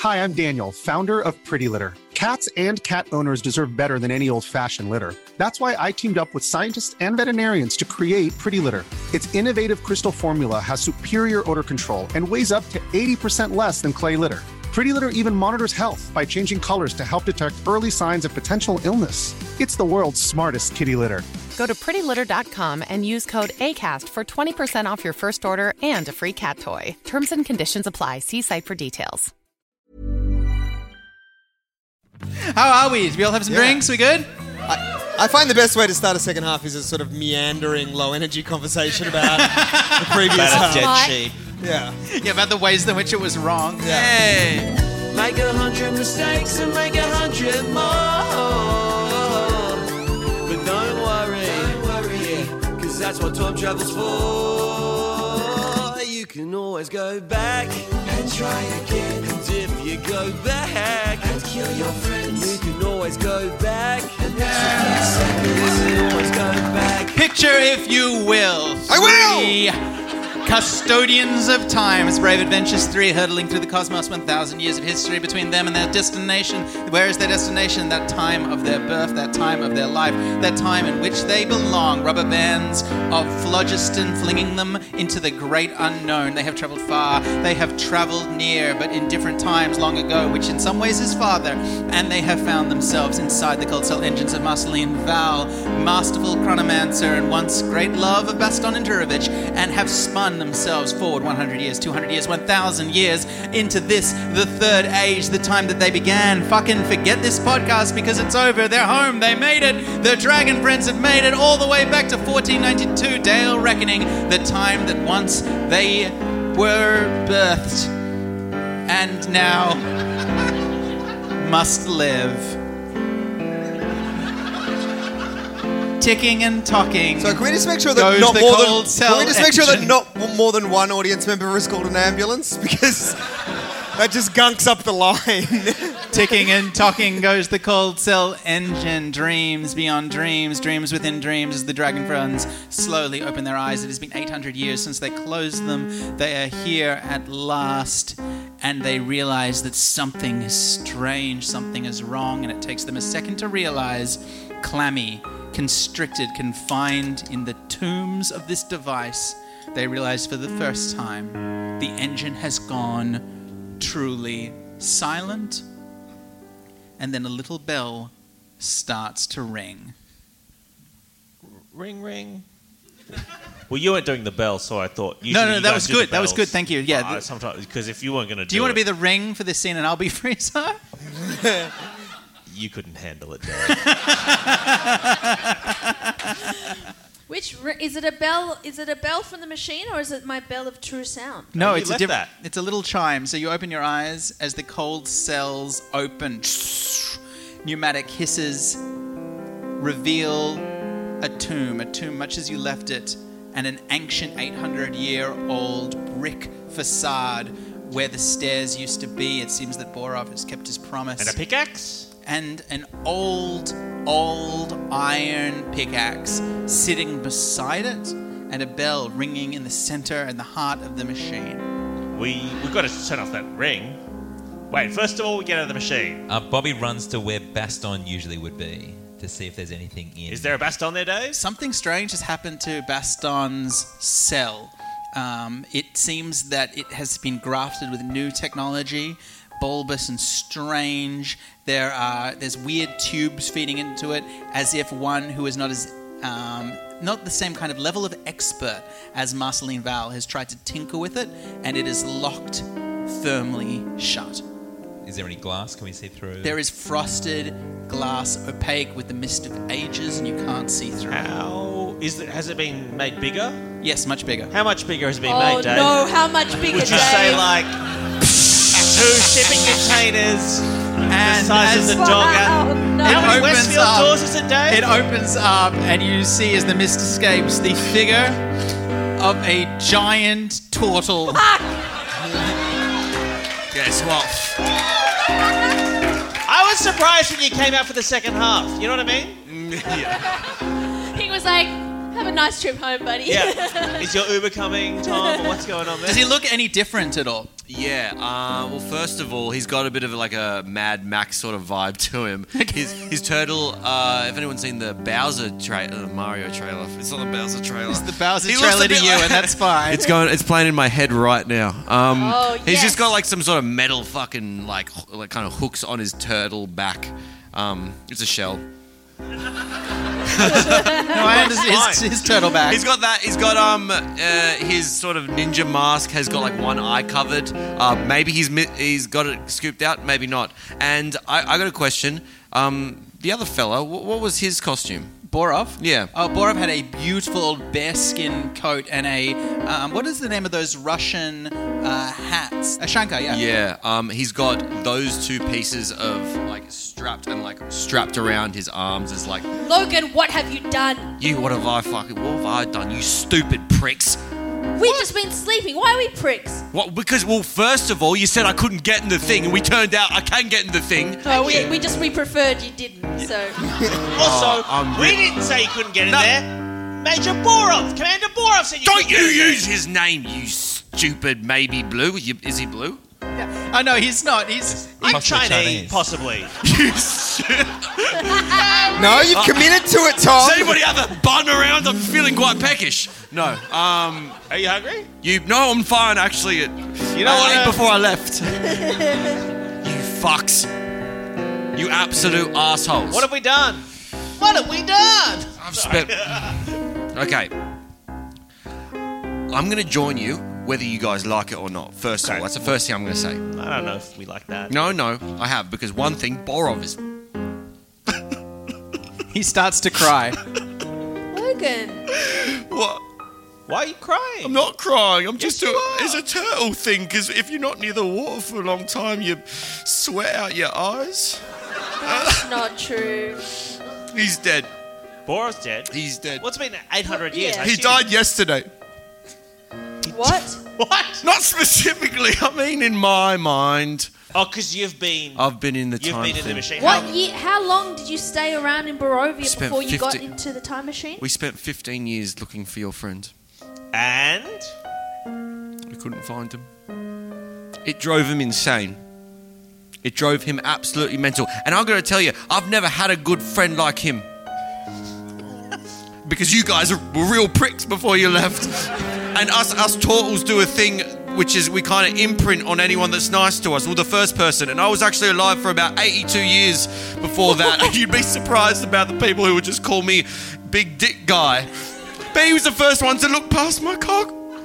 Hi, I'm Daniel, founder of Pretty Litter. Cats and cat owners deserve better than any old-fashioned litter. That's why I teamed up with scientists and veterinarians to create Pretty Litter. Its innovative crystal formula has superior odor control and weighs up to 80% less than clay litter. Pretty Litter even monitors health by changing colors to help detect early signs of potential illness. It's the world's smartest kitty litter. Go to prettylitter.com and use code ACAST for 20% off your first order and a free cat toy. Terms and conditions apply. See site for details. How are we? Do we all have some drinks? We good? I find the best way to start a second half is a sort of meandering, low-energy conversation about the previous half. Dead sheet. Yeah. Yeah, about the ways in which it was wrong. Yeah. Hey! Make 100 mistakes and make 100 more. But don't worry, cause that's what time travel's for. You can always go back and try again. And if you go back and kill your friends, you can always go back and you can always go back. Picture, if you will. I will! Three custodians of time. It's Brave Adventures 3, hurtling through the cosmos, 1,000 years of history between them and their destination. Where is their destination? That time of their birth, that time of their life, that time in which they belong. Rubber bands of phlogiston flinging them into the great unknown. They have traveled far, they have traveled near, but in different times long ago, which in some ways is farther, and they have found themselves inside the cold cell engines of Marceline Val, masterful chronomancer and once great love of Baston and Turovich, and have spun themselves forward 100 years, 200 years, 1,000 years into this, the third age, the time that they began. Fucking forget this podcast because it's over. They're home. They made it. The Dragon Friends have made it all the way back to 1492, Dale Reckoning, the time that once they were birthed and now must live. Ticking and talking. So can we just make sure that not more than one audience member is called an ambulance? Because that just gunks up the line. Ticking and talking goes the cold cell engine. Dreams beyond dreams, dreams within dreams as the Dragon Friends slowly open their eyes. It has been 800 years since they closed them. They are here at last, and they realize that something is strange, something is wrong, and it takes them a second to realize. Clammy, constricted, confined in the tombs of this device, they realize for the first time the engine has gone truly silent, and then a little bell starts to ring. Ring, ring. Well, you weren't doing the bell, so I thought... No, that was good. That was good, thank you. Yeah. Sometimes, because if you weren't going to do you want to be the ring for this scene and I'll be Frieza? You couldn't handle it, Dave. Which is it a bell? Is it a bell from the machine, or is it my bell of true sound? No, it's it's a little chime. So you open your eyes as the cold cells open. Pneumatic hisses reveal a tomb much as you left it, and an ancient 800-year-old brick facade where the stairs used to be. It seems that Borov has kept his promise. And a pickaxe? And an old iron pickaxe sitting beside it, and a bell ringing in the center and the heart of the machine. We've got to turn off that ring. Wait, first of all, we get out of the machine. Bobby runs to where Baston usually would be to see if there's anything in. Is there a Baston there, Dave? Something strange has happened to Baston's cell. It seems that it has been grafted with new technology, bulbous and strange. There's weird tubes feeding into it, as if one who is not the same kind of level of expert as Marceline Val has tried to tinker with it, and it is locked firmly shut. Is there any glass? Can we see through? There is frosted glass, opaque with the mist of ages, and you can't see through. Has it been made bigger? Yes, much bigger. How much bigger has it been made, Dave? Oh no, how much bigger, Would you say like 2 shipping containers and the size of the dog? No. How many Westfield doors is it, Dave? It opens up, and you see as the mist escapes the figure of a giant turtle. Guess what? I was surprised when you came out for the second half. You know what I mean? He was like, Have a nice trip home, buddy. Yeah. Is your Uber coming, Tom, or what's going on there? Does he look any different at all? Yeah. Well, first of all, he's got a bit of like a Mad Max sort of vibe to him. His turtle. If anyone's seen the Bowser Mario trailer, it's not the Bowser trailer. It's the Bowser trailer to you, and that's fine. It's playing in my head right now. He's yes. just got like some sort of metal fucking like kind of hooks on his turtle back. It's a shell. No, I understand his turtle back. He's got that. He's got his sort of ninja mask has got like one eye covered. Maybe he's got it scooped out. Maybe not. And I got a question. The other fella, what was his costume? Borov? Yeah. Oh, Borov had a beautiful bearskin coat and a what is the name of those Russian hats? A shanka, yeah. Yeah. He's got those two pieces of like strapped around his arms as like. Logan, what have you done? What have I done? You stupid pricks. We've just been sleeping. Why are we pricks? What? Because, well, first of all, you said I couldn't get in the thing, and we turned out I can get in the thing. Oh, we preferred you didn't, so... Also, we didn't say you couldn't get in there. Major Borov, Commander Borov said you Don't you use his name, you stupid maybe blue. Is he blue? Oh, no, he's not. He's Chinese, possibly. No, you've committed to it, Tom. Does anybody have a bun around? I'm feeling quite peckish. No. Are you hungry? No, I'm fine, actually. You know what? I ate before I left. You fucks. You absolute assholes. What have we done? What have we done? I've spent... Okay. I'm going to join you, whether you guys like it or not. First of all, that's the first thing I'm going to say. I don't know if we like that. No, I have, because one thing, Borov is... He starts to cry. Logan. What? Why are you crying? I'm not crying. I'm Yes, just... you are. It's a turtle thing, because if you're not near the water for a long time, you sweat out your eyes. That's not true. He's dead. Borov's dead? He's dead. What's been 800 years? Yeah. He died yesterday. What? What? Not specifically. I mean, in my mind. Oh, because you've been... I've been in the time You've been in the thing. machine. What year? How long did you stay around in Barovia Spent before you got 50 into the time machine? We spent 15 years looking for your friend. And? We couldn't find him. It drove him insane. It drove him absolutely mental. And I'm going to tell you, I've never had a good friend like him. Because you guys were real pricks before you left. And us turtles do a thing which is we kind of imprint on anyone that's nice to us. Well, the first person. And I was actually alive for about 82 years before that. And you'd be surprised about the people who would just call me Big Dick Guy. But he was the first one to look past my cock.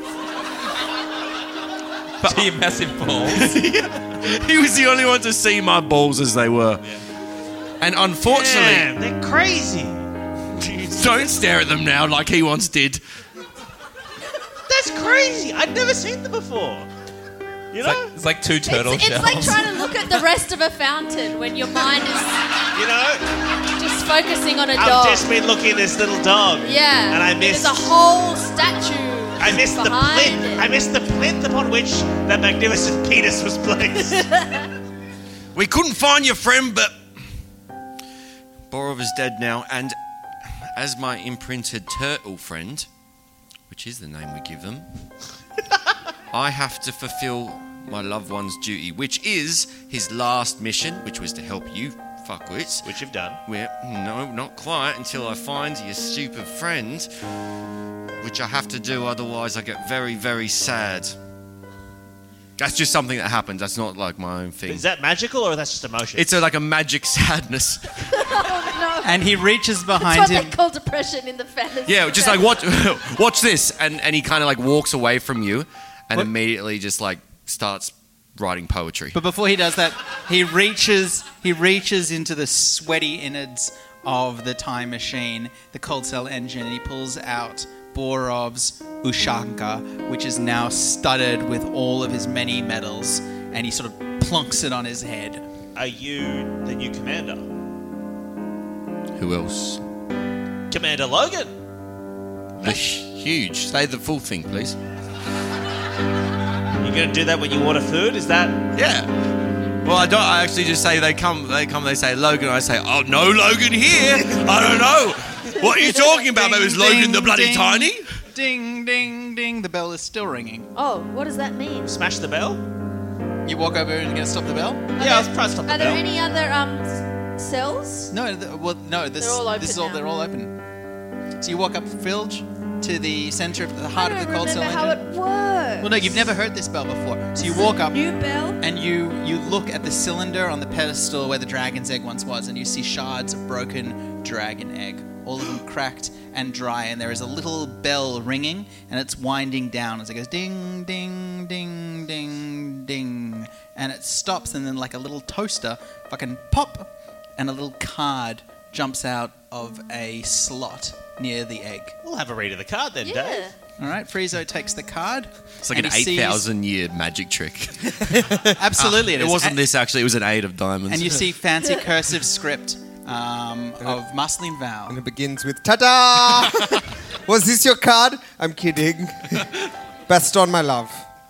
To your massive balls. He was the only one to see my balls as they were. And unfortunately... Damn, they're crazy. Don't stare at them now like he once did. That's crazy. I'd never seen them before. You know? It's like two turtle It's shells. like trying to look at the rest of a fountain when your mind is You know? just focusing on a I've dog. just been looking at this little dog. Yeah. And I missed... There's a whole statue. I missed the behind plinth. it. I missed the plinth upon which that magnificent penis was placed. We couldn't find your friend, but... Borov is dead now, and as my imprinted turtle friend, which is the name we give them, I have to fulfill my loved one's duty, which is his last mission, which was to help you fuckwits. Which you've done. No, not quite, until I find your stupid friend, which I have to do, otherwise I get very, very sad. That's just something that happens. That's not like my own thing. Is that magical or that's just emotion? It's like a magic sadness. No. And he reaches behind That's what him. they call depression in the fantasy. Yeah, just like watch this, and he kind of like walks away from you, and immediately just like starts writing poetry. But before he does that, he reaches into the sweaty innards of the time machine, the cold cell engine, and he pulls out Borov's Ushanka, which is now studded with all of his many medals, and he sort of plunks it on his head. Are you the new commander? Who else? Commander Logan. Huge. Say the full thing, please. You going to do that when you order food? Is that... Yeah. Well, I don't. I actually just say they come. They say Logan. I say, oh no, Logan here. I don't know. What are you talking about? That was Logan the bloody tiny? Ding, ding, ding. The bell is still ringing. Oh, what does that mean? Smash the bell? You walk over and you're going to stop the bell? Yeah, I'll try to stop the Are bell. there any other cells? No, They're all open now. They're all open. So you walk up Filge to the center of the heart of the cold cell engine. I don't remember how it works. Well, no, you've never heard this bell before. So you walk up New bell? and you look at the cylinder on the pedestal where the dragon's egg once was, and you see shards of broken dragon egg, all of them cracked and dry, and there is a little bell ringing, and it's winding down as it goes ding, ding, ding, ding, ding, and it stops, and then like a little toaster, fucking pop, and a little card jumps out of a slot near the egg. We'll have a read of the card then, Yeah. Dave. All right, Friezo takes the card. It's like and an he sees- 8,000-year magic trick. Absolutely, it It is. wasn't this, actually. It was an 8 of diamonds. And you see fancy cursive script of Marceline Val. And it begins with, ta-da! Was this your card? I'm kidding. Baston, my love.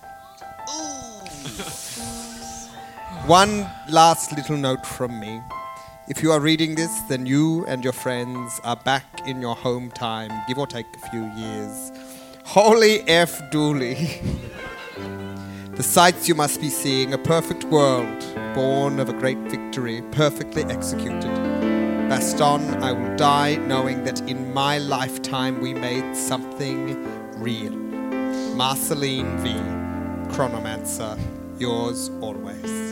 One last little note from me. If you are reading this, then you and your friends are back in your home time, give or take a few years. Holy F. Dooley. The sights you must be seeing, a perfect world, born of a great victory, perfectly executed. Baston, I will die knowing that in my lifetime we made something real. Marceline V. Chronomancer, yours always.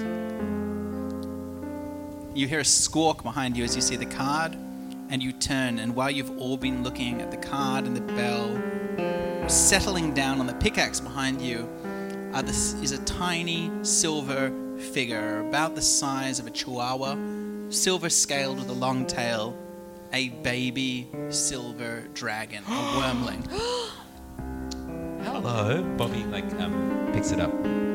You hear a squawk behind you as you see the card, and you turn, and while you've all been looking at the card and the bell, settling down on the pickaxe behind you is a tiny silver figure about the size of a chihuahua, silver scaled with a long tail, a baby silver dragon, a wormling. Hello. Bobby picks it up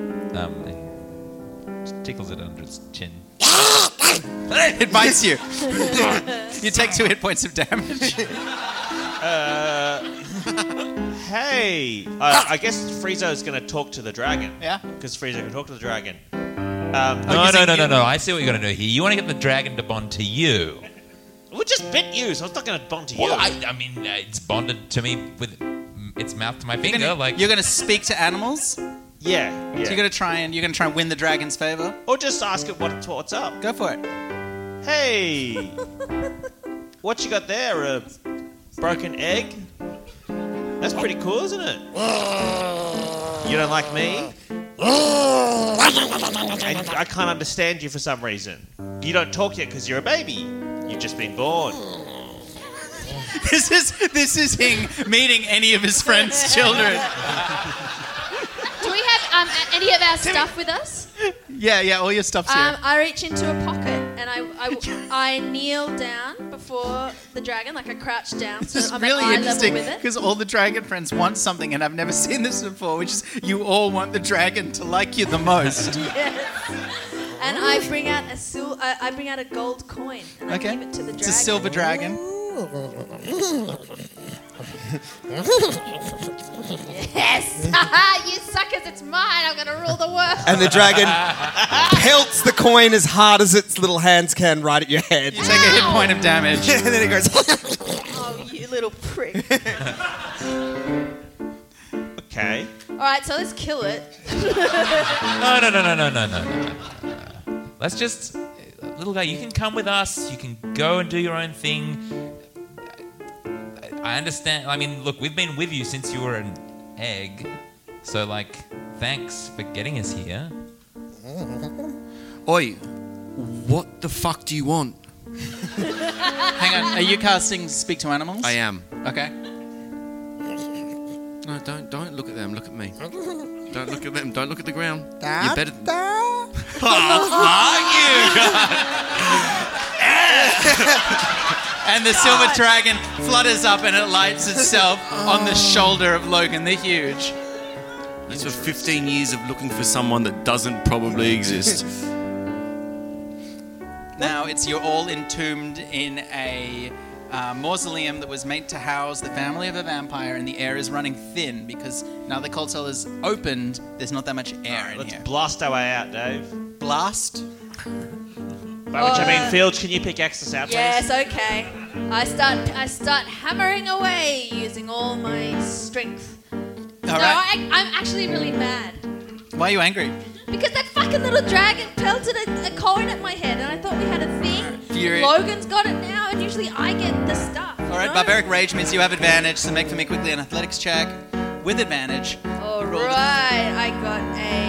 and tickles it under its chin. It bites you. You take 2 hit points of damage. Hey, I guess Friezo's going to talk to the dragon. Yeah? Because Friezo can talk to the dragon. No. I see what you're going to do here. You want to get the dragon to bond to you. We just bit you, so it's not going to bond to you. Well, I mean, it's bonded to me with its mouth to my finger. You're going to speak to animals? Yeah. So you're gonna try and win the dragon's favor, Or just ask it what's up. Go for it. Hey, what you got there? A broken egg? That's pretty cool, isn't it? You don't like me? And I can't understand you for some reason. You don't talk yet because you're a baby. You've just been born. This is him meeting any of his friends' children. Do we have any of our stuff with us? Yeah, all your stuff's here. I reach into a pocket and I kneel down before the dragon, like I crouch down, so This is I'm really at eye interesting level with it. because all the dragon friends want something, and I've never seen this before, which is you all want the dragon to like you the most. Yes. And I bring out a gold coin and I give it to the dragon. It's a silver dragon. Yes! You suckers, it's mine. I'm going to rule the world. And the dragon pelts the coin as hard as its little hands can right at your head. You take a hit point of damage. And then it goes... Oh, you little prick. Okay. All right, so let's kill it. No. Let's just... Little guy, you can come with us. You can go and do your own thing. I understand. I mean, look, we've been with you since you were an egg. So, thanks for getting us here. Oi, what the fuck do you want? Hang on, are you casting Speak to Animals? I am. Okay. No, don't look at them. Look at me. Don't look at them. Don't look at the ground. Da, You better... da. And the silver dragon flutters up and it lights itself on the shoulder of Logan the Huge. These were 15 years of looking for someone that doesn't probably exist. Now you're all entombed in a mausoleum that was meant to house the family of a vampire, and the air is running thin because now the cold cell is opened. There's not that much air in Let's here. blast our way out, Dave. Blast. By which I mean, Fields, can you pickaxe us out, please? Yes, okay. I start hammering away using all my strength. right. I'm actually really mad. Why are you angry? Because that fucking little dragon pelted a coin at my head, and I thought we had a thing. Fury. Logan's got it now, and usually I get the stuff. All right, Barbaric Rage means you have advantage, so make for me quickly an athletics check with advantage. All Roll the- right, I got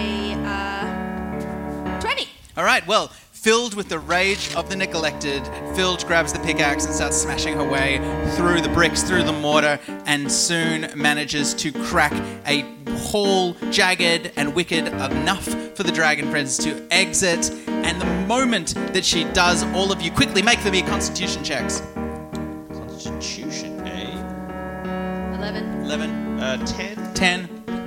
a 20. All right, well, filled with the rage of the neglected, Filge grabs the pickaxe and starts smashing her way through the bricks, through the mortar, and soon manages to crack a hole, jagged and wicked enough for the Dragon Prince to exit. And the moment that she does, all of you quickly make for me Constitution checks. Constitution, eh? 11. 11, 10. 10.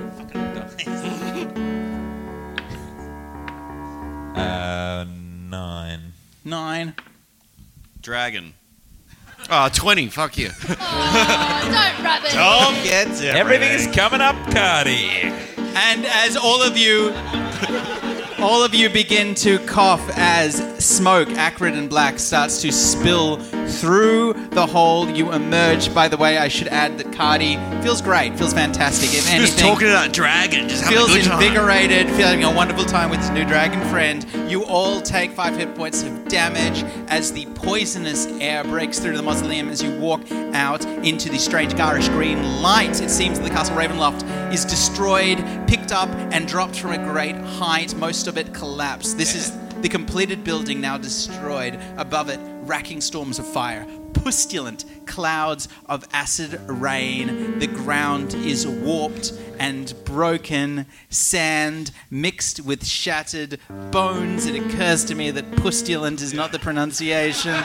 9. 9. Dragon. 20. Fuck you. Oh, don't rub it. Tom gets it. Everything is coming up, Cardi. And as all of you begin to cough as smoke, acrid and black, starts to spill through the hole, you emerge. By the way, I should add that Cardi feels great, feels fantastic. If Just anything, talking to that dragon. Just having a feels good time. invigorated, feeling a wonderful time with his new dragon friend. You all take 5 hit points of damage as the poisonous air breaks through the mausoleum as you walk out into the strange garish green light. It seems that the Castle Ravenloft is destroyed, picked up, and dropped from a great height. Most of it collapsed. This is the completed building now destroyed. Above it, racking storms of fire. Pustulant clouds of acid rain. The ground is warped and broken. Sand mixed with shattered bones. It occurs to me that pustulant is not the pronunciation.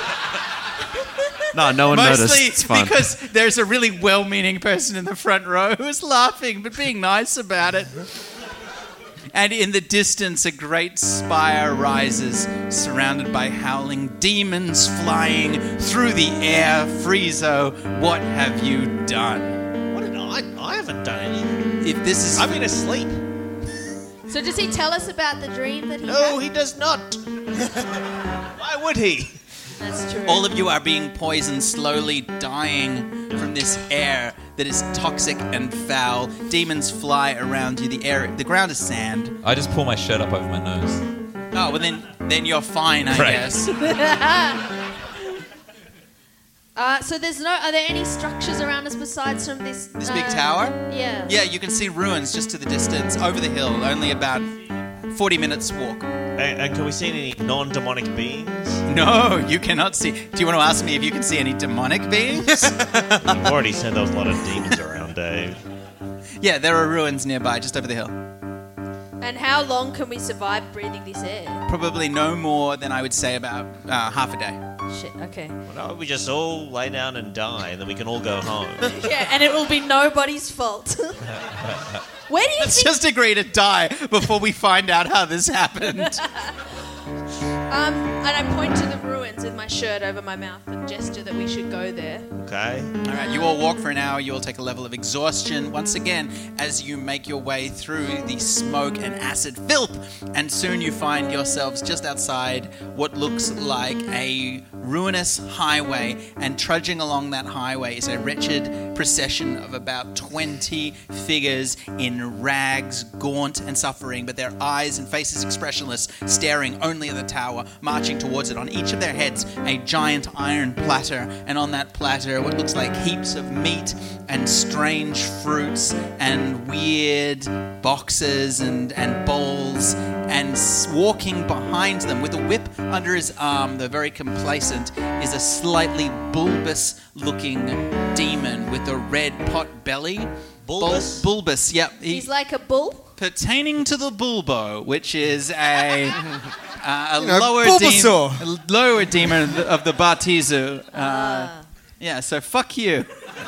No one noticed. Mostly It's fine. because there's a really well-meaning person in the front row who's laughing but being nice about it. And in the distance, a great spire rises, surrounded by howling demons flying through the air. Friezo, what have you done? What did I haven't done anything. If this is... I've been asleep. So does he tell us about the dream that he No, had? he does not. Why would he? That's true. All of you are being poisoned, slowly dying from this air that is toxic and foul. Demons fly around you. The ground is sand. I just pull my shirt up over my nose. Oh, well then you're fine, I Right. guess. So there's are there any structures around us besides from this... This big tower? Yeah. Yeah, you can see ruins just to the distance, over the hill, only about 40 minutes walk. And can we see any non-demonic beings? No, you cannot see. Do you want to ask me if you can see any demonic beings? You've already said there was a lot of demons around, Dave. Yeah, there are ruins nearby, just over the hill. And how long can we survive breathing this air? Probably no more than I would say about half a day. Shit, okay. Well, no, we just all lay down and die, and then we can all go home. Yeah, and it will be nobody's fault. Where do you Let's think... just agree to die before we find out how this happened. And I point to the ruins with my shirt over my mouth and gesture that we should go there. Okay? All right, you all walk for an hour. You all take a level of exhaustion once again as you make your way through the smoke and acid filth. And soon you find yourselves just outside what looks like a ruinous highway. And trudging along that highway is a wretched procession of about 20 figures in rags, gaunt and suffering, but their eyes and faces expressionless, staring only at the tower, marching towards it. On each of their heads, a giant iron platter, and on that platter, what looks like heaps of meat and strange fruits and weird boxes and bowls. And walking behind them with a whip under his arm, though very complacent, is a slightly bulbous-looking demon with a red pot belly. Bulbous? Bulbous, yep. He's like a bull. Pertaining to the Bulbo, which is a know, lower demon of the Bartizu. Yeah, so fuck you.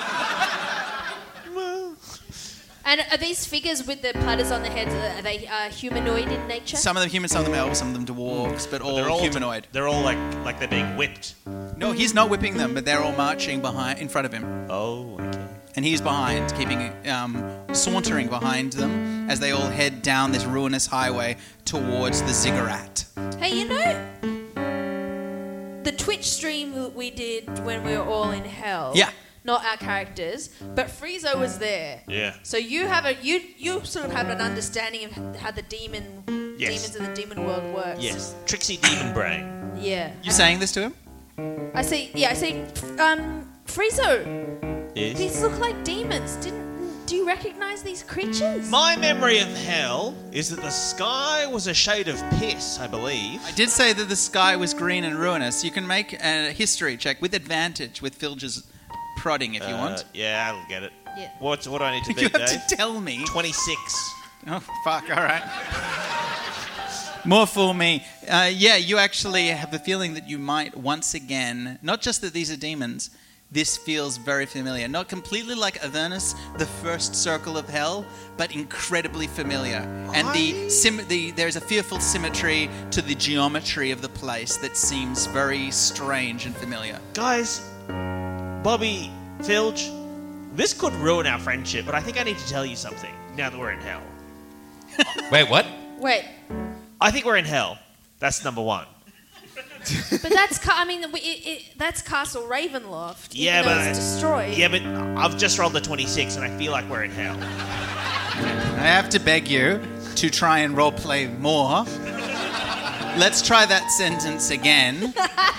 And are these figures with the platters on their heads, are they humanoid in nature? Some of them humans, some of them elves, some of them dwarves, but all humanoid. They're all like they're being whipped. No, he's not whipping them, but they're all marching in front of him. Oh, okay. And he's behind, sauntering behind them as they all head down this ruinous highway towards the ziggurat. Hey, you know, the Twitch stream that we did when we were all in hell. Yeah. Not our characters, but Friezo was there. Yeah. So you have you sort of have an understanding of how the demons in the demon world works. Yes. Trixie Demon Brain. Yeah. You saying this to him? I say Friezo. Yes. These look like demons. Do you recognize these creatures? My memory of hell is that the sky was a shade of piss, I believe. I did say that the sky was green and ruinous. You can make a history check with advantage with Filger's prodding if you want. Yeah, I'll get it. Yeah. What do I need to You beat, have Dave? to tell me. 26. Oh, fuck, all right. More for me. Yeah, you actually have the feeling that you might once again, not just that these are demons, this feels very familiar. Not completely like Avernus, the first circle of hell, but incredibly familiar. And there's a fearful symmetry to the geometry of the place that seems very strange and familiar. Guys, Bobby, Filge, this could ruin our friendship, but I think I need to tell you something now that we're in hell. Wait, what? Wait, I think we're in hell. That's number one. but that's that's Castle Ravenloft. Yeah, even though but it's destroyed. Yeah, but I've just rolled the 26 and I feel like we're in hell. I have to beg you to try and roleplay more. Let's try that sentence again.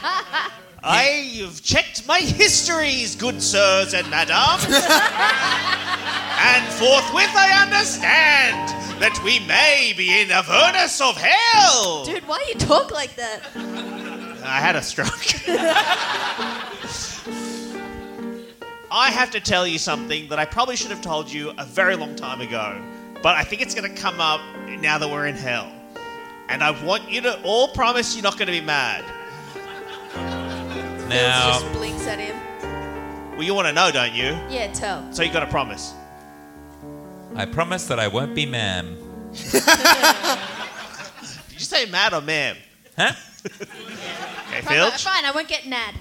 I've checked my histories, good sirs and madams, and forthwith I understand that we may be in Avernus of hell. Dude, why you talk like that? I had a stroke. I have to tell you something that I probably should have told you a very long time ago, but I think it's going to come up now that we're in hell. And I want you to all promise you're not going to be mad. Now, Just blinks at him. Well, you want to know, don't you? Yeah, tell. So you got to promise. I promise that I won't be ma'am. Did you say mad or ma'am? Huh? Okay, Fine, Filch? fine, I won't get nad.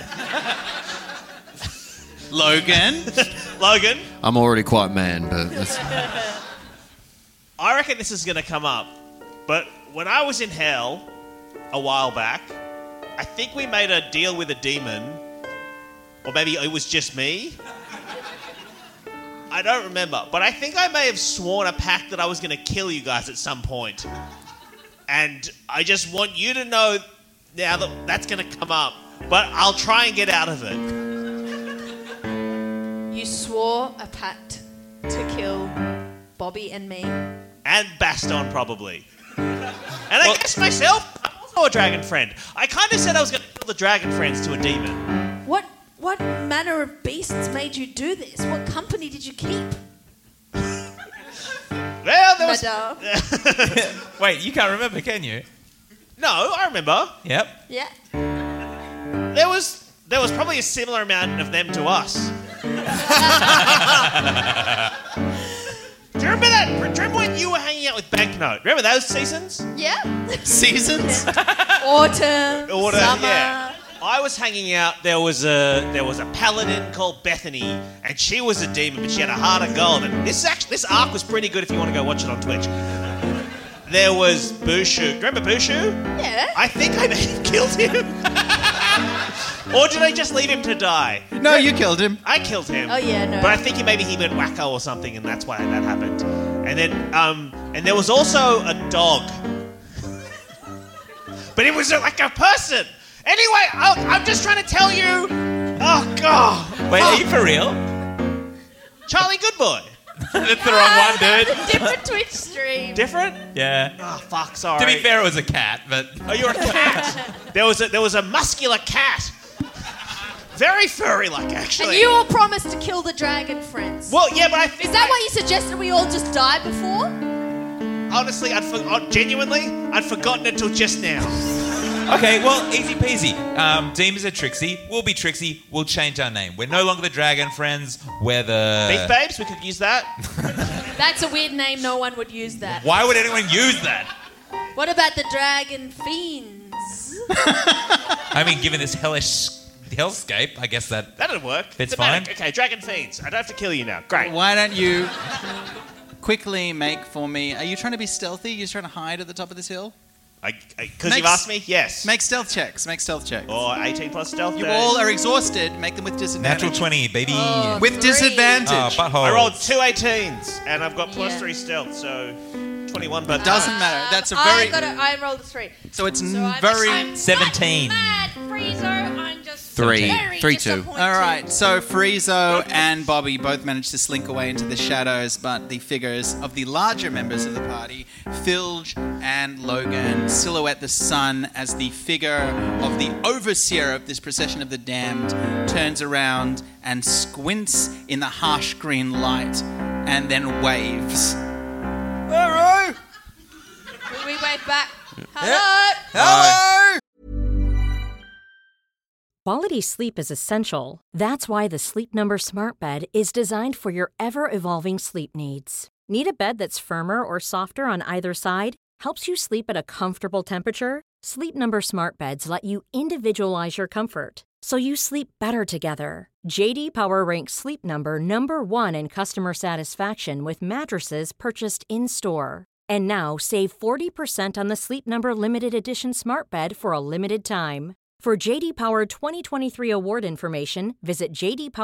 Logan? Logan? I'm already quite man, but it's... I reckon this is going to come up. But when I was in hell a while back, I think we made a deal with a demon. Or maybe it was just me. I don't remember. But I think I may have sworn a pact that I was going to kill you guys at some point. And I just want you to know now that that's going to come up. But I'll try and get out of it. You swore a pact to kill Bobby and me. And Baston, probably. And I guess myself, I'm also a dragon friend. I kind of said I was going to kill the dragon friends to a demon. What manner of beasts made you do this? What company did you keep? Well, there was... Madame. Wait, you can't remember, can you? No, I remember. Yep. Yeah. There was probably a similar amount of them to us. Do you remember that? Do you remember when you were hanging out with Banknote? Remember those seasons? Yeah. Seasons? Autumn, summer. Yeah. I was hanging out. There was a paladin called Bethany, and she was a demon, but she had a heart of gold. And this arc was pretty good if you want to go watch it on Twitch. There was Bushu. Do you remember Bushu? Yeah. I think I may have killed him. Or did I just leave him to die? No, you killed him. I killed him. Oh, yeah, no. But I think maybe he went wacko or something, and that's why that happened. And then, and there was also a dog. But it was like a person. Anyway, I'm just trying to tell you. Oh, God. Wait, are you for real? Charlie Goodboy. That's the wrong one, dude. Different Twitch stream. Different? Yeah. Oh, fuck, sorry. To be fair, it was a cat, but... Oh, you're a cat. There was a muscular cat. Very furry-like, actually. And you all promised to kill the dragon friends. Well, yeah, but I think... Is that why you suggested we all just die before? Honestly, genuinely, I'd forgotten until just now. Okay, well, easy peasy. Demons are Trixie. We'll be Trixie. We'll change our name. We're no longer the dragon friends. We're the... Beef Babes, we could use that. That's a weird name. No one would use that. Why would anyone use that? What about the dragon fiends? I mean, given this hellish hellscape, I guess That'd work. It's Thematic. fine. Okay, Dragon Fiends. I don't have to kill you now. Great. Why don't you quickly make for me... Are you trying to be stealthy? You're trying to hide at the top of this hill? Because you've asked me? Yes. Make stealth checks. Or 18 plus stealth. You all are exhausted. Make them with disadvantage. Natural 20, baby. With disadvantage. Butthole. I rolled 2 18s, and I've got plus 3 stealth, so 21. But Doesn't matter. That's a very... I rolled a 3. So it's I'm 17. mad, Friezo. I'm just 3. very 3-2. disappointed. All right, so Friezo and Bobby both managed to slink away into the shadows, but the figures of the larger members of the party, Filge and Logan, silhouette the sun as the figure of the overseer of this procession of the damned turns around and squints in the harsh green light and then waves. Hello. We wave back. Hello. Hello. Quality sleep is essential. That's why the Sleep Number Smart Bed is designed for your ever-evolving sleep needs. Need a bed that's firmer or softer on either side? Helps you sleep at a comfortable temperature? Sleep Number Smart Beds let you individualize your comfort, so you sleep better together. J.D. Power ranks Sleep Number number 1 in customer satisfaction with mattresses purchased in-store. And now, save 40% on the Sleep Number Limited Edition Smart Bed for a limited time. For J.D. Power 2023 award information, visit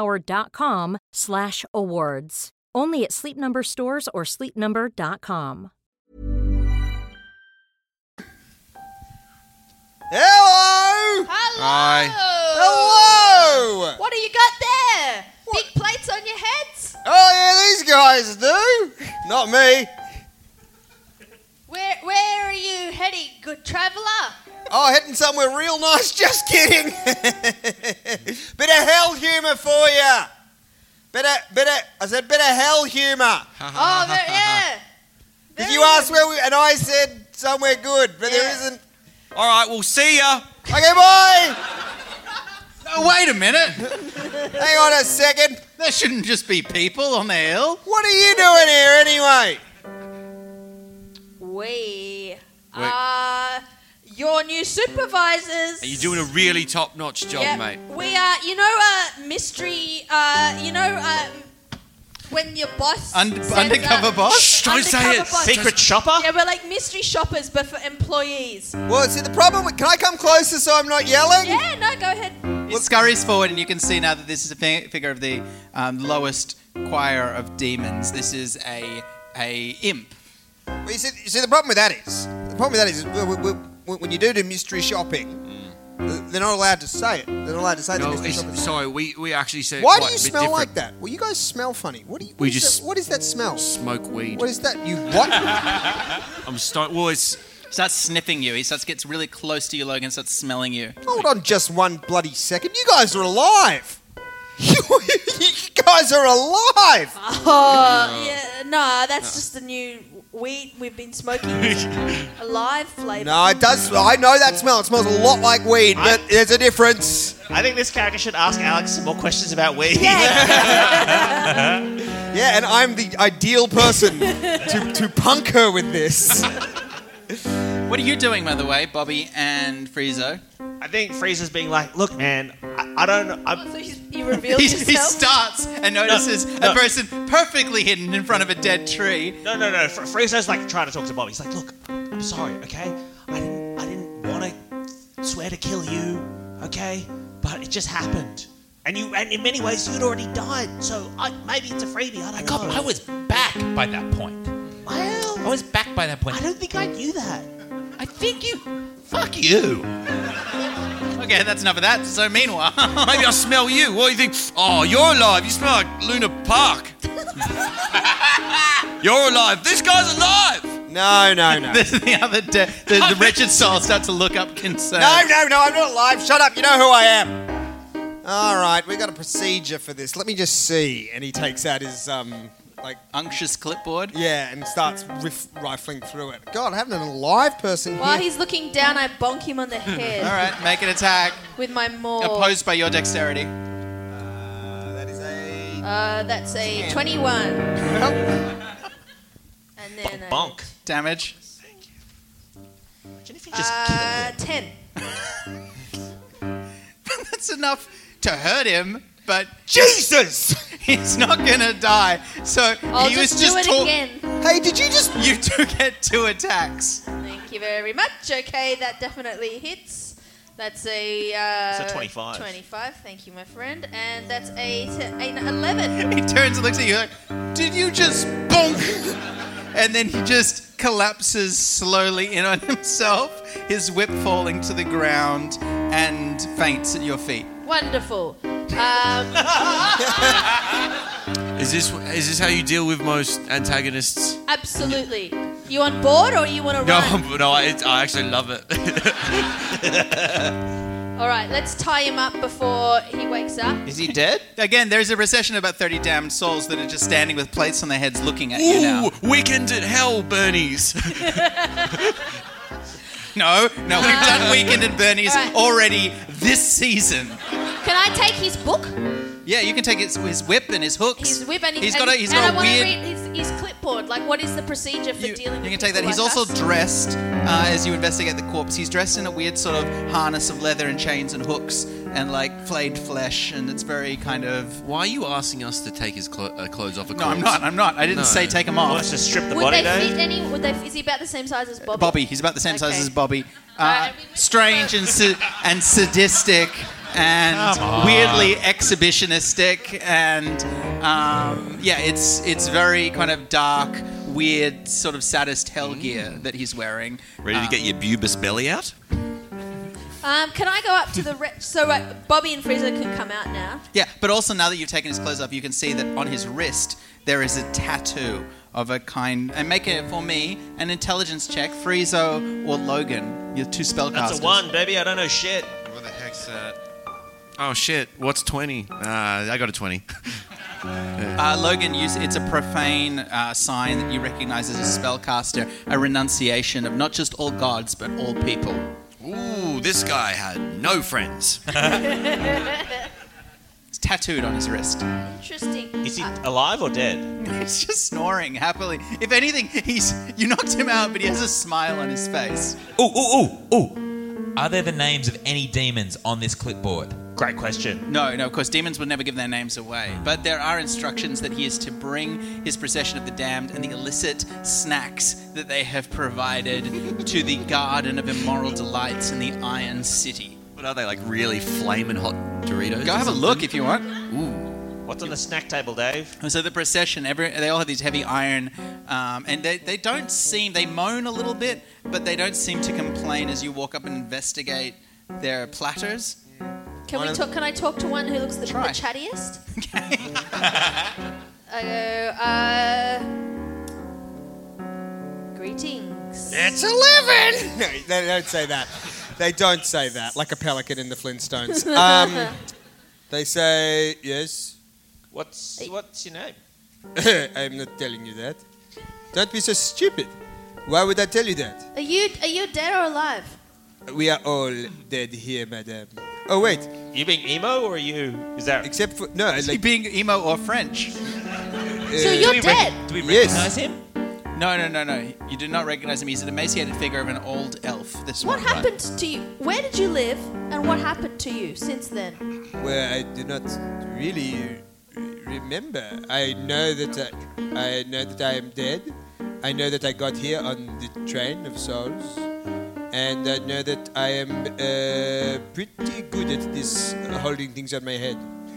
jdpower.com/awards. Only at Sleep Number stores or sleepnumber.com. Hello. Hi. Hello. What do you got there? Big plates on your heads? Oh yeah, these guys do. Not me. Where are you heading, good traveller? Oh, heading somewhere real nice. Just kidding. Bit of hell humour for you. Bit of hell humour. Oh, yeah. Because you asked where we, and I said somewhere good, but there isn't. All right, we'll see ya. Okay, bye. Oh, wait a minute. Hang on a second. There shouldn't just be people on the hill. What are you doing here anyway? We are your new supervisors. You're doing a really top-notch job, Yep. mate. We are, mystery, when your boss sends undercover boss? Shh, don't say undercover it. boss. Secret shopper? Yeah, we're like mystery shoppers, but for employees. Well, see, the problem with... Can I come closer so I'm not yelling? Yeah, no, go ahead. It scurries forward, and you can see now that this is a figure of the lowest choir of demons. This is a imp. Well, you see, the problem with that is... when you do mystery shopping, they're not allowed to say it. They're not allowed to say No, the mystery shopping. sorry, we actually said Why quite do you a bit smell different. like that? Well, you guys smell funny. What is that smell? Smoke weed. What is that? You what? Well, it's... Starts sniffing you. He gets really close to you, Logan, starts smelling you. Hold on just one bloody second. You guys are alive. You guys are alive. Oh, yeah, no, that's just the new weed we've been smoking. A live flavour. No, it does. I know that smell. It smells a lot like weed, but there's a difference. I think this character should ask Alex some more questions about weed. Yeah, and I'm the ideal person to punk her with this. What are you doing, by the way, Bobby and Friezo? I think Frieza's being like, look, man, I don't know. So you revealed He yourself? starts and notices a person perfectly hidden in front of a dead tree. No. Frieza's like trying to talk to Bobby. He's like, look, I'm sorry, okay? I didn't want to swear to kill you, okay? But it just happened. And in many ways, you'd already died. So maybe it's a freebie. I don't know. I was back by that point. Well, I was back by that point. I don't think I knew that. I think you... Fuck you. Okay, that's enough of that. So meanwhile... Maybe I smell you. What do you think? Oh, you're alive. You smell like Luna Park. You're alive. This guy's alive. No. the other the wretched soul start to look up concerned. No, I'm not alive. Shut up. You know who I am. All right, we got a procedure for this. Let me just see. And he takes out his unctuous clipboard. Yeah, and starts rifling through it. God, having an alive person here. While he's looking down, I bonk him on the head. All right, make an attack. With my maul. Opposed by your dexterity. That is a... that's a 21. And then bonk. Damage. Imagine if he just killed him. 10. That's enough to hurt him, but Jesus! he's not gonna die. So I'll he was just do just it again. Hey, did you just... You do get 2 attacks. Thank you. you very much. Okay, that definitely hits. That's a... It's a 25. 25, thank you, my friend. And that's an 11. He turns and looks at you like, did you just bonk? And then he just collapses slowly in on himself, his whip falling to the ground, and faints at your feet. Wonderful. Is this how you deal with most antagonists? Absolutely. You on board or you want to run? No, I actually love it. All right, let's tie him up before he wakes up. Is he dead? Again, there's a procession of about 30 damned souls that are just standing with plates on their heads looking at you now. Weekend at Hell, Bernie's. No, we've done Weekend at Bernie's already this season. Can I take his book? Yeah, you can take his whip and his hooks. His whip and he's and got a I want weird... to read his clipboard. Like, what is the procedure for dealing with You can take that. people He's like also us? dressed, as you investigate the corpse, he's dressed in a weird sort of harness of leather and chains and hooks and like flayed flesh, and it's very kind of... Why are you asking us to take his clothes off a corpse? No, I'm not. I didn't say take them off. Wants to strip the Would body, they Dave? fit any? Is he about the same size as Bobby? Bobby. He's about the same size Okay. as Bobby. Strange and sadistic and weirdly exhibitionistic, and it's very kind of dark, weird sort of sadist hell gear that he's wearing. Ready to get your bubus belly out? Can I go up to the... Bobby and Frieza can come out now. Yeah, but also now that you've taken his clothes off, you can see that on his wrist there is a tattoo of a kind... And make it, for me, an intelligence check, Friezo or Logan, your two spellcasters. That's a 1, baby. I don't know shit. What the heck's that? Oh, shit. What's 20? I got a 20. Logan, it's a profane sign that you recognize as a spellcaster, a renunciation of not just all gods, but all people. Ooh, this guy had no friends. It's tattooed on his wrist. Interesting. Is he alive or dead? He's just snoring happily. If anything, you knocked him out, but he has a smile on his face. Ooh. Are there the names of any demons on this clipboard? Great question. No, of course, demons would never give their names away. But there are instructions that he is to bring his procession of the damned and the illicit snacks that they have provided to the Garden of Immoral Delights in the Iron City. What are they, like really flaming hot Doritos? Go have a look if you want. What's on the snack table, Dave? So the procession, they all have these heavy iron, and they don't seem, they moan a little bit, but they don't seem to complain as you walk up and investigate their platters. Can I talk to one who looks the Try. chattiest? Okay. I go, greetings. It's 11! No, they don't say that. They don't say that, like a pelican in the Flintstones. They say, yes. What's your name? I'm not telling you that. Don't be so stupid. Why would I tell you that? Are you dead or alive? We are all dead here, madame. Oh, wait. You being emo or are you... Is that... Except for... No, Is he being emo or French? So you're dead. Do we Yes. recognize him? No. You do not recognize him. He's an emaciated figure of an old elf. What happened to you? Where did you live, and what happened to you since then? Well, I do not really remember. I know that I am dead. I know that I got here on the train of souls. And I know that I am pretty good at this, holding things on my head.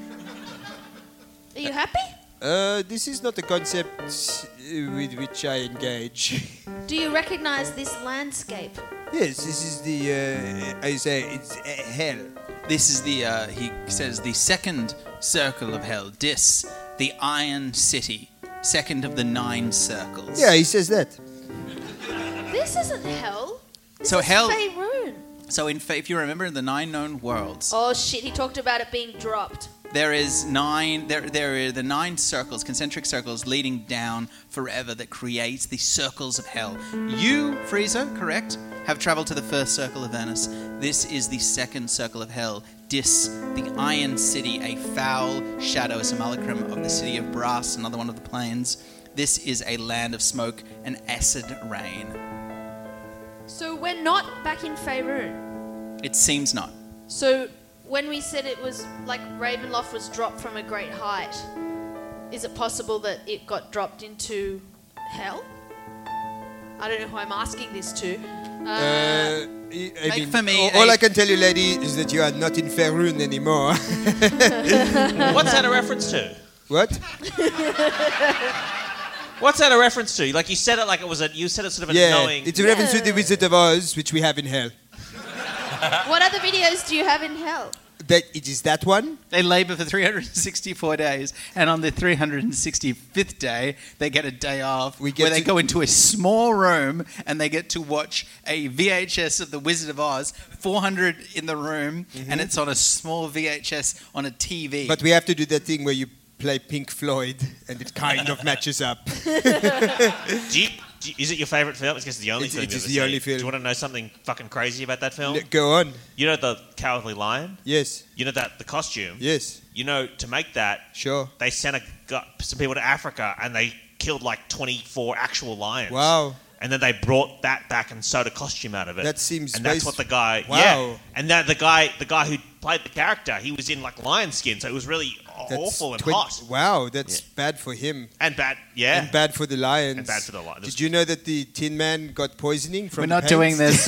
Are you happy? This is not a concept with which I engage. Do you recognize this landscape? Yes, this is the, I say, it's hell. This is the, he says, the second circle of hell. Dis, the Iron City. Second of the 9 circles. Yeah, he says that. This isn't hell. This So is hell- Faerun. So if you remember the 9 known worlds, Oh shit! He talked about it being dropped. there is 9. There are the 9 circles, concentric circles, leading down forever that creates the circles of hell. You, Frieza, correct, have travelled to the first circle of Venice. This is the second circle of hell. Dis, the Iron City, a foul shadow, a simulacrum of the city of Brass, another one of the plains. This is a land of smoke and acid rain. So we're not back in Faerun. It seems not. So when we said it was like Ravenloft was dropped from a great height, is it possible that it got dropped into hell? I don't know who I'm asking this to. I mean, for me all I can tell you, lady, is that you are not in Faerun anymore. What's that a reference to? What? What's that a reference to? Like you said it like it was you said it sort of knowing. It's a reference to the Wizard of Oz, which we have in hell. What other videos do you have in hell? It is that one? They labor for 364 days, and on the 365th day, they get a day off where they go into a small room and they get to watch a VHS of The Wizard of Oz, 400 in the room, and it's on a small VHS on a TV. But we have to do that thing where you play Pink Floyd, and it kind of matches up. Is it your favourite film? It's the only film. It is the only film. Do you want to know something fucking crazy about that film? Go on. You know the Cowardly Lion? Yes. You know the costume? Yes. You know, to make that, they sent some people to Africa and they killed like 24 actual lions. Wow. And then they brought that back and sewed a costume out of it. That seems And that's what the guy... Wow. Yeah. And that the guy who played the character, he was in like lion skin, so it was really awful and hot. Wow, that's bad for him. And bad, And bad for the lions. And bad for the lions. Did you know that the Tin Man got poisoning from We're not paint? doing this.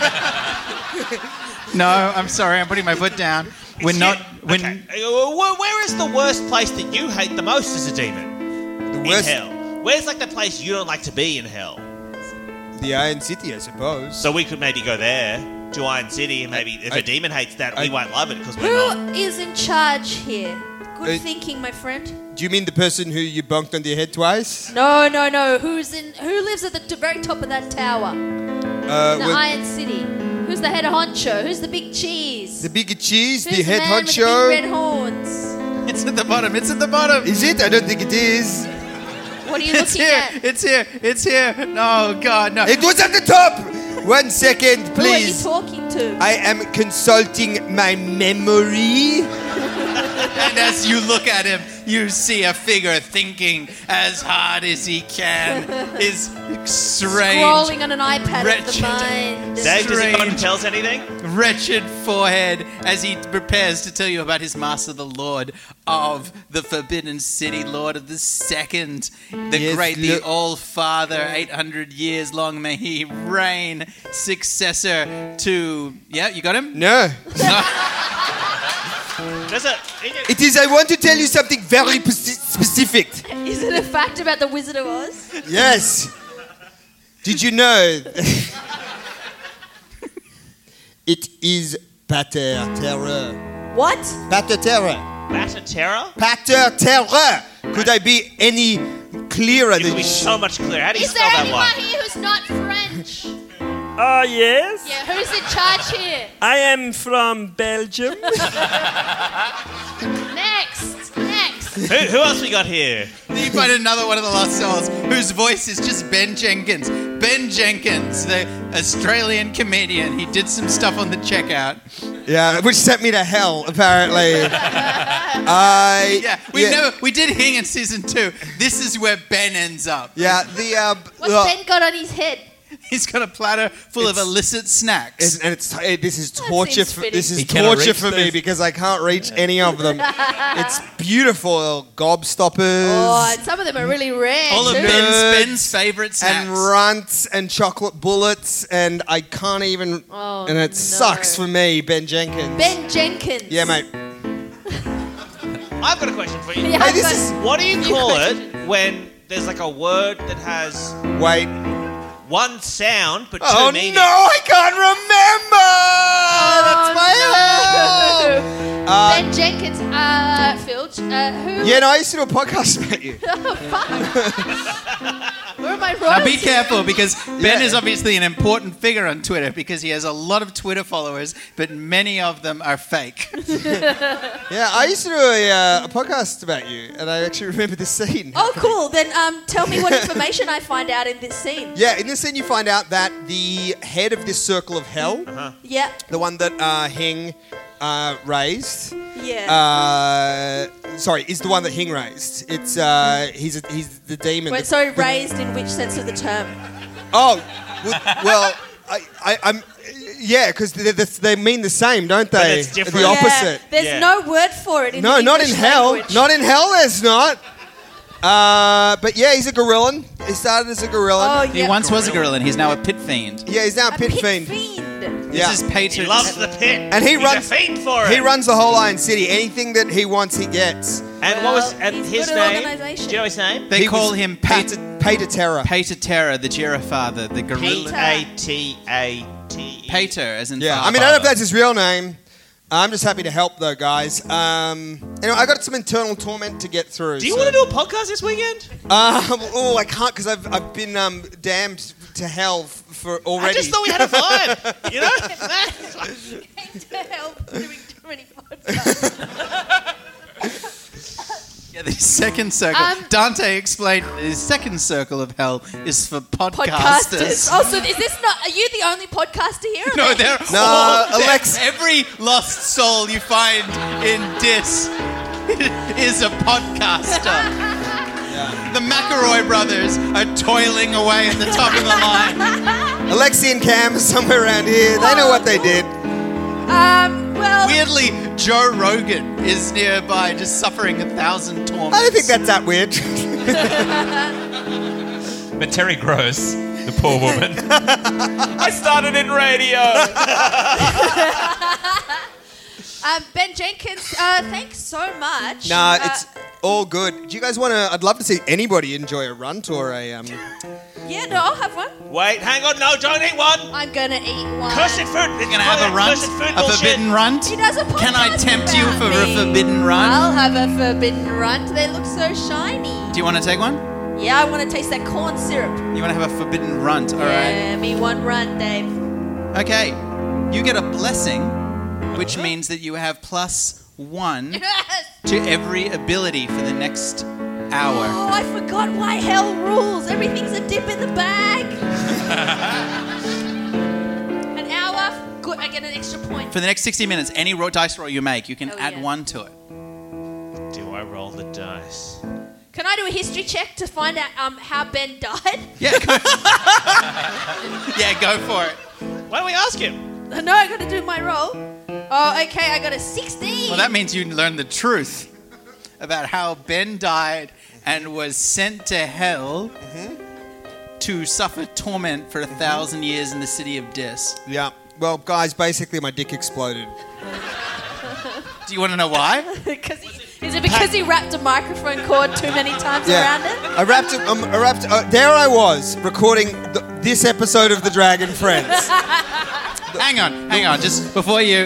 No, I'm sorry. I'm putting my foot down. We're not... Okay. Where is the worst place that you hate the most as a demon? The worst? In hell. Where's like the place you don't like to be in hell? The Iron City, I suppose. So we could maybe go there to Iron City, and maybe if a demon hates that, we won't love it because we're Who not. is in charge here? Good thinking, my friend. Do you mean the person who you bonked on the head twice? No. Who lives at the very top of that tower? In the Iron City. Who's the head honcho? Who's the big cheese? The big cheese, Who's the head man with the honcho. big red horns? It's at the bottom. It's at the bottom. Is it? I don't think it is. What are you looking at? It's here. It's here. No, God, no. It was at the top. 1 second, please. Who are you talking to? I am consulting my memory. And as you look at him, you see a figure thinking as hard as he can. His strange... Scrolling on an iPad wretched, of the mind. Dave, does he come and tell us anything? Wretched forehead as he prepares to tell you about his master, the Lord of the Forbidden City, Lord of the Second, the All-Father, 800 years long may he reign, successor to... Yeah, you got him? No. It is, I want to tell you something very specific. Is it a fact about the Wizard of Oz? Yes. Did you know? It is Pater Terror. What? Pater Terror. Pater Terror? Pater Terror. Could I be any clearer It than would be so much clearer. How do you Is spell there that anyone one? here who's not French? Yes. Yeah, who's in charge here? I am from Belgium. Next. Who else we got here? You find another one of the Lost Souls whose voice is just Ben Jenkins. Ben Jenkins, the Australian comedian. He did some stuff on the checkout. Yeah, which sent me to hell, apparently. We did Hing in season 2. This is where Ben ends up. Yeah, What's Ben got on his head? He's got a platter full of illicit snacks. This is torture. seems This is He cannot torture reach for me those. because I can't reach any of them. It's beautiful, gobstoppers. Oh, and some of them are really rare. All of too. Ben's favourite snacks. and runts and chocolate bullets, and I can't even. Oh, and it no. sucks for me, Ben Jenkins. Ben Jenkins. Yeah, mate. I've got a question for you. Yeah, Hey, this is. What do you New call question. it when there's like a word that has Wait. one sound but two Oh meanings? no, I can't remember. That's my hell. Ben Jenkins. Filch. Who? Yeah, no, I used to do a podcast about you. Oh, fuck. Where am I wrong? Now be careful because Ben Yeah. is obviously an important figure on Twitter because he has a lot of Twitter followers, but many of them are fake. Yeah, I used to do a podcast about you, and I actually remember this scene. Oh, cool. Then tell me what information I find out in this scene. Yeah, in this scene you find out that the head of this circle of hell, Yeah. the one that Hing raised, Yeah. is the one that Hing raised. It's he's the demon. Wait, sorry, raised in which sense of the term? Oh, well, I'm. Yeah, because they mean the same, don't But they? it's different. The opposite. Yeah, there's Yeah. no word for it in No, the not in English hell. language. Not in hell. There's not. But yeah, he's a gorillan. He started as a gorillan. He once was a gorilla, and he's now a pit fiend. Yeah, he's now a pit fiend. This is Peter. He loves the pit. And he He's runs a fiend for it. He runs the whole Iron City. Anything that he wants, he gets. And what was he's his good at name? organisation. Do you know his name? They call him Pater Terra. Pater Terra, the giraffe, the gorilla. P-A-T-A-T. Pater, as in Yeah, father. I mean, I don't know if that's his real name. I'm just happy to help, though, guys. Anyway, I got some internal torment to get through. Do you want to do a podcast this weekend? I can't because I've been damned to hell for already. I just thought we had a vibe, you know? Came to help doing too many podcasts. Yeah, the second circle. Dante explained his second circle of hell is for podcasters. Oh, so is this not? Are you the only podcaster here? No, they're Alex. Every lost soul you find in Dis is a podcaster. The McElroy brothers are toiling away at the top of the line. Alexi and Cam are somewhere around here. They know what they did. Well, Weirdly, Joe Rogan is nearby, just suffering 1,000 torments. I don't think that's that weird. But Terry Gross, the poor woman. I started in radio. Ben Jenkins, thanks so much. Nah, it's all good. Do you guys want to? I'd love to see anybody enjoy a runt or a. Yeah, no, I'll have one. Wait, hang on. No, don't eat one. I'm gonna eat one. Cursed food. You're going to have a runt? A forbidden runt? He does a podcast Can I tempt you for about a me. forbidden runt? I'll have a forbidden runt. They look so shiny. Do you want to take one? Yeah, I want to taste that corn syrup. You want to have a forbidden runt, all right? Yeah, me one runt, Dave. Okay, you get a blessing, which means that you have +1 Yes! to every ability for the next hour. Oh, I forgot why hell rules. Everything's a dip in the bag. An hour, good. I get an extra point. For the next 60 minutes, any dice roll you make, you can Oh, add yeah. 1 to it. Do I roll the dice? Can I do a history check to find out how Ben died? Yeah, go. Yeah, go for it. Why don't we ask him? No, I got to do my roll. Oh, okay, I got a 16. Well, that means you learn the truth about how Ben died and was sent to hell to suffer torment for 1,000 years in the city of Dis. Yeah. Well, guys, basically my dick exploded. Do you want to know why? Is it because he wrapped a microphone cord too many times around it? I wrapped it. There I was recording this episode of The Dragon Friends. Hang on, just before you.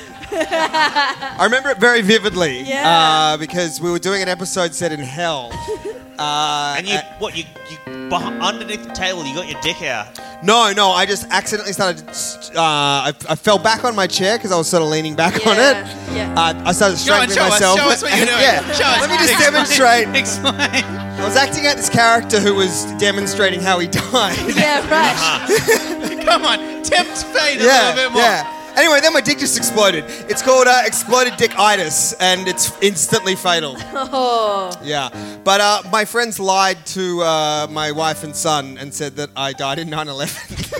I remember it very vividly. Yeah. Because we were doing an episode set in hell. And you underneath the table, you got your dick out. No, I just accidentally started. I fell back on my chair because I was sort of leaning back on it. Yeah. I started strangling myself. Show us what you're doing. Yeah. Show us. Let me just demonstrate. Explain. I was acting out this character who was demonstrating how he died. Yeah, right. Come on, tempt fate a little bit more. Yeah. Anyway, then my dick just exploded. It's called exploded dickitis, and it's instantly fatal. Oh. Yeah. But my friends lied to my wife and son and said that I died in 9/11.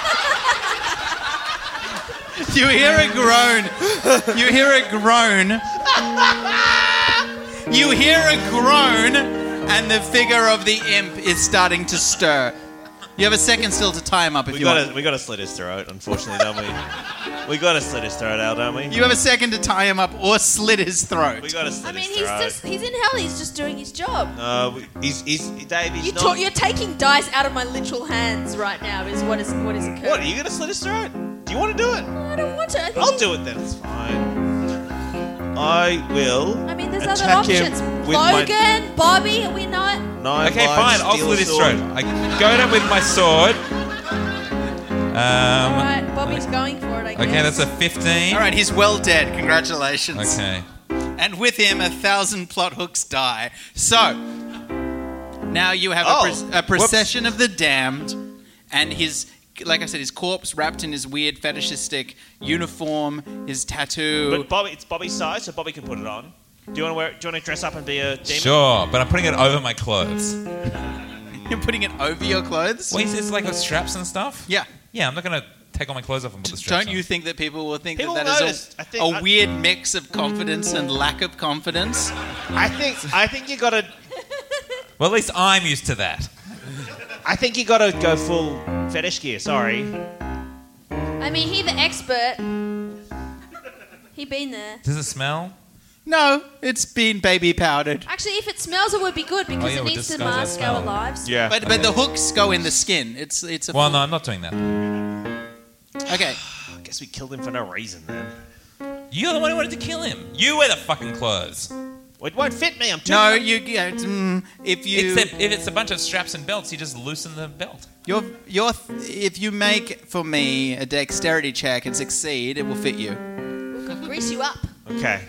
You hear a groan. You hear a groan. You hear a groan, and the figure of the imp is starting to stir. You have a second still to tie him up if you want. We got to slit his throat, unfortunately, don't we? We got to slit his throat out, don't we? You have a second to tie him up or slit his throat. We got to slit his He's throat. he's in hell. He's just doing his job. Dave, he's not. You're taking dice out of my literal hands right now. Is what is occurring. What, are you going to slit his throat? Do you want to do it? I don't want to. I'll do it then, it's fine. I will. I mean, there's other attack him options. with my Logan, Bobby, are we not? knife, Okay, fine. I'll slit his throat. I go down with my sword. Alright, Bobby's going for it, I guess. Okay, that's a 15. All right, he's well dead. Congratulations. Okay. And with him, 1,000 plot hooks die. So, now you have a procession of the damned, and his, like I said, his corpse wrapped in his weird fetishistic uniform, his tattoo. But Bobby, it's Bobby's size, so Bobby can put it on. Do you want to dress up and be a demon? Sure, but I'm putting it over my clothes. You're putting it over your clothes? Well, it's like with straps and stuff? Yeah. Yeah, I'm not going to take all my clothes off and put the straps Don't you think that people will think People that notice. is a weird mix of confidence and lack of confidence? I think you got to. Well, at least I'm used to that. I think you got to go full fetish gear. Sorry. I mean, he the expert. He been there. Does it smell? No, it's been baby powdered. Actually, if it smells, it would be good because it needs to mask our lives. Yeah. But the hooks go in the skin. It's a. Well, no, I'm not doing that. Okay. I guess we killed him for no reason then. You're the one who wanted to kill him. You wear the fucking clothes. Well, it won't fit me. I'm too. No, young. if you. Except if it's a bunch of straps and belts, you just loosen the belt. If you make for me a dexterity check and succeed, it will fit you. We'll grease you up. Okay.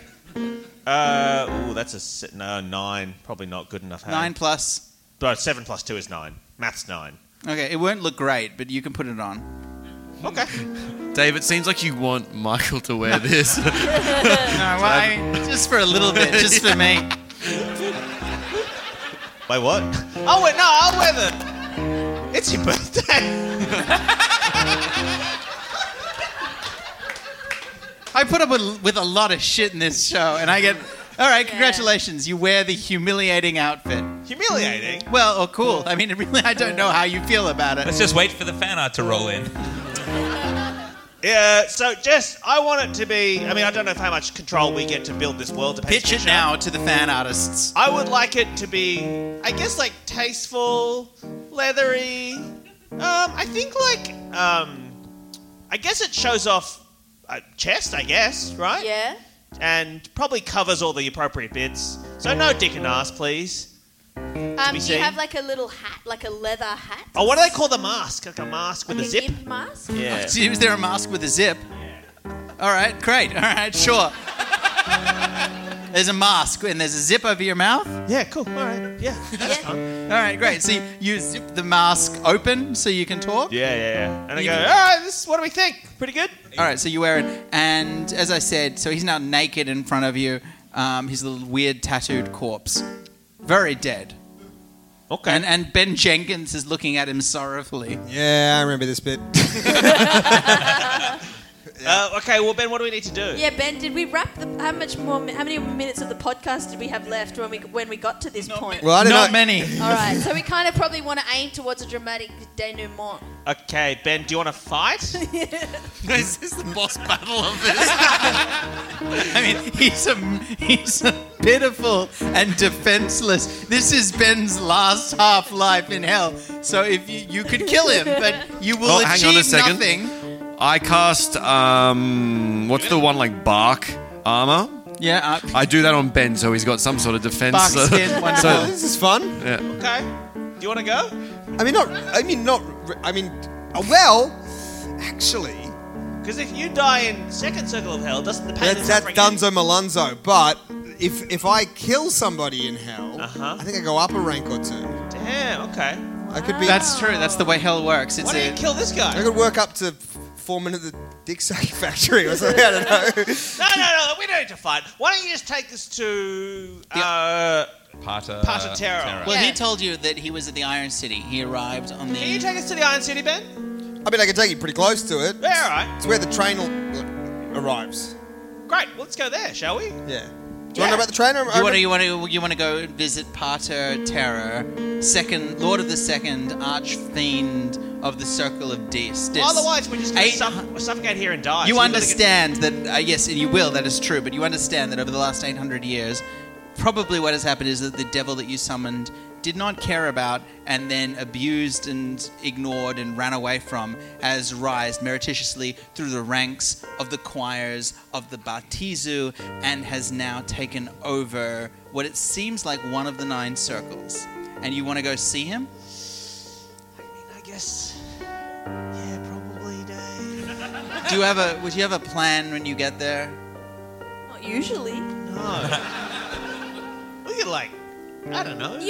That's a 9. Probably not good enough. 9 plus. But 7 plus 2 is 9. Math's 9. Okay, it won't look great, but you can put it on. Okay. Dave, it seems like you want Michael to wear this. No, just for a little bit, just for me. Wait, what? Oh wait, no, I'll wear the. It's your birthday. I put up with a lot of shit in this show, and I get. All right, congratulations. You wear the humiliating outfit. Humiliating? Well, cool. I mean, really, I don't know how you feel about it. Let's just wait for the fan art to roll in. Yeah, so Jess, I want it to be... I mean, I don't know how much control we get to build this world. To Pitch it now to the fan artists. I would like it to be, I guess, like, tasteful, leathery. I think, like, I guess it shows off chest, I guess, right? Yeah. And probably covers all the appropriate bits. So no dick and ass, please. Do you have like a little hat, like a leather hat? Oh, what do they call the mask? Like a mask with Like a zip? Zip mask? Yeah. Is there a mask with a zip? All right, great. All right, sure. There's a mask and there's a zip over your mouth? Yeah, cool. All right. Yeah, that's fun. All right, great. So you zip the mask open so you can talk? Yeah. And I go, all right, what do we think? Pretty good? All right, so you wear it. And as I said, so he's now naked in front of you. He's a little weird tattooed corpse. Very dead. Okay. And Ben Jenkins is looking at him sorrowfully. Yeah, I remember this bit. Okay, well, Ben, what do we need to do? Yeah, Ben, did we wrap how many minutes of the podcast did we have left when we got to this point? Well, I don't know. Not many. All right, so we kind of probably want to aim towards a dramatic denouement. Okay, Ben, do you want to fight? Is this the boss battle of this? I mean, he's a pitiful and defenseless. This is Ben's last half-life in hell. So if you could kill him, but you will achieve hang on a second. nothing. I cast, what's the one, like, bark armor? Yeah. I do that on Ben, so he's got some sort of defense. Bark skin, wonderful. This is fun. Yeah. Okay. Do you want to go? Well, actually, Because if you die in second circle of hell, doesn't the pain and that's suffering Dunzo Malunzo. But if I kill somebody in hell, I think I go up a rank or two. Damn, okay. I could be. That's true. That's the way hell works. Why don't you kill this guy? I could work up to foreman of the dick sucking factory or something. I don't know. No, we don't need to fight. Why don't you just take this to Pater Terra? Well, he told you that he was at the Iron City. He arrived on the... Can you take us to the Iron City, Ben? I mean, I can take you pretty close to it. Yeah, all right. It's where the train arrives. Great. Well, let's go there, shall we? Yeah. Do you want to know about the train? You want to go visit Pater Terror, Lord of the Second, Archfiend of the Circle of Dis. Otherwise, we're just going to suffocate here and die. You So understand that, yes, and you will, that is true, but you understand that over the last 800 years, probably what has happened is that the devil that you summoned did not care about and then abused and ignored and ran away from has risen meretriciously through the ranks of the choirs of the Batizu and has now taken over what it seems like one of the 9 circles. And you want to go see him? I mean, I guess... Yeah, probably, Dave. Would you have a plan when you get there? Not usually. No. We could, like... I don't know.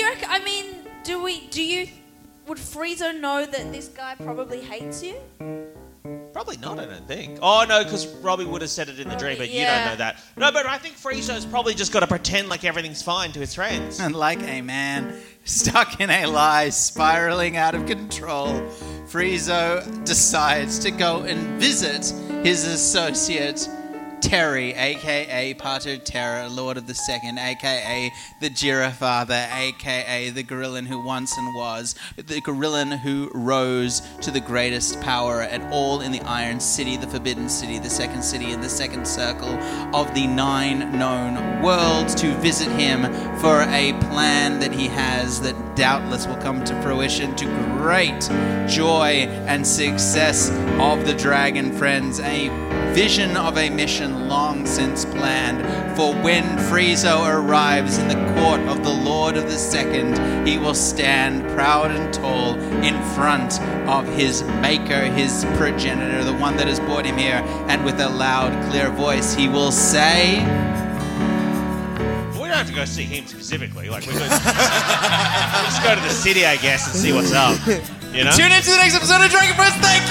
Would Friezo know that this guy probably hates you? Probably not, I don't think. Oh, no, because Robbie would have said it in the dream, but you don't know that. No, but I think Friezo's probably just got to pretend like everything's fine to his friends. And like a man stuck in a lie, spiraling out of control, Friezo decides to go and visit his associate, Terry, a.k.a. Pater Terra, Lord of the Second, a.k.a. the Girafather, a.k.a. the Gorillan who once and was, the Gorillan who rose to the greatest power at all in the Iron City, the Forbidden City, the Second City, and the Second Circle of the 9 known worlds, to visit him for a plan that he has that doubtless will come to fruition to great joy and success of the Dragon Friends, a vision of a mission long since planned. For when Friezo arrives in the court of the Lord of the Second, he will stand proud and tall in front of his maker, his progenitor, the one that has brought him here, and with a loud, clear voice he will say... We don't have to go see him specifically. Like, we'll just go to the city, I guess, and see what's up. You know? Tune in to the next episode of Dragon Friends. Thank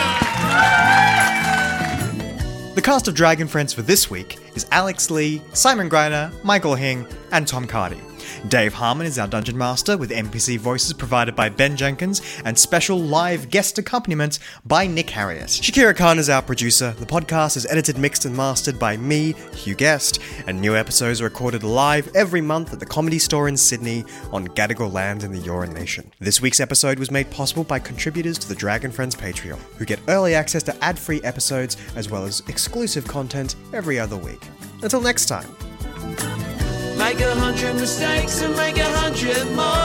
you! The cast of Dragon Friends for this week is Alex Lee, Simon Greiner, Michael Hing, and Tom Cardy. Dave Harmon is our Dungeon Master, with NPC voices provided by Ben Jenkins and special live guest accompaniment by Nick Harriott. Shakira Khan is our producer. The podcast is edited, mixed, and mastered by me, Hugh Guest, and new episodes are recorded live every month at the Comedy Store in Sydney on Gadigal land in the Eora Nation. This week's episode was made possible by contributors to the Dragon Friends Patreon, who get early access to ad-free episodes as well as exclusive content every other week. Until next time. Make 100 mistakes and make 100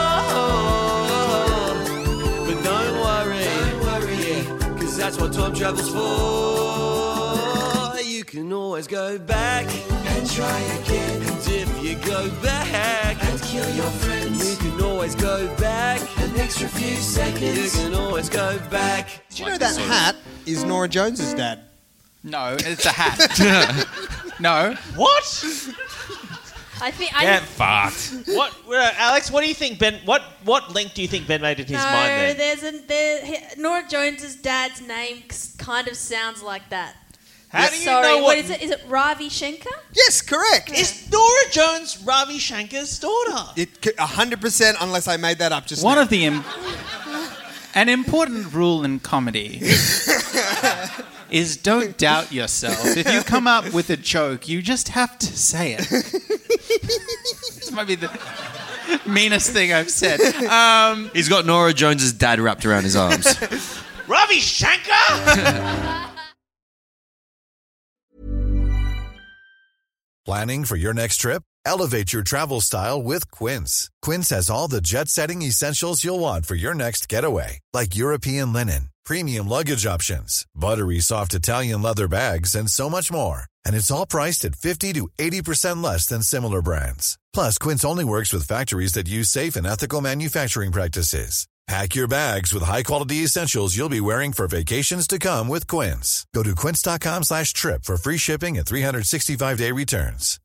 more. But don't worry, yeah, cause that's what time travel's for. You can always go back and try again. And if you go back and kill your friends, you can always go back an extra few seconds. You can always go back. Did you know that hat is Nora Jones's dad? No, it's a hat. No. What? Get fucked. What, Alex? What do you think, Ben? What link do you think Ben made in his mind? Then Nora Jones's dad's name kind of sounds like that. How do you know what is it? Is it Ravi Shankar? Yes, correct. Is Nora Jones Ravi Shankar's daughter? 100%, unless I made that up just One now. of the... an important rule in comedy is don't doubt yourself. If you come up with a joke, you just have to say it. This might be the meanest thing I've said. He's got Nora Jones's dad wrapped around his arms. Ravi Shankar? Planning for your next trip? Elevate your travel style with Quince. Quince has all the jet-setting essentials you'll want for your next getaway, like European linen, premium luggage options, buttery soft Italian leather bags, and so much more. And it's all priced at 50 to 80% less than similar brands. Plus, Quince only works with factories that use safe and ethical manufacturing practices. Pack your bags with high-quality essentials you'll be wearing for vacations to come with Quince. Go to quince.com/trip for free shipping and 365-day returns.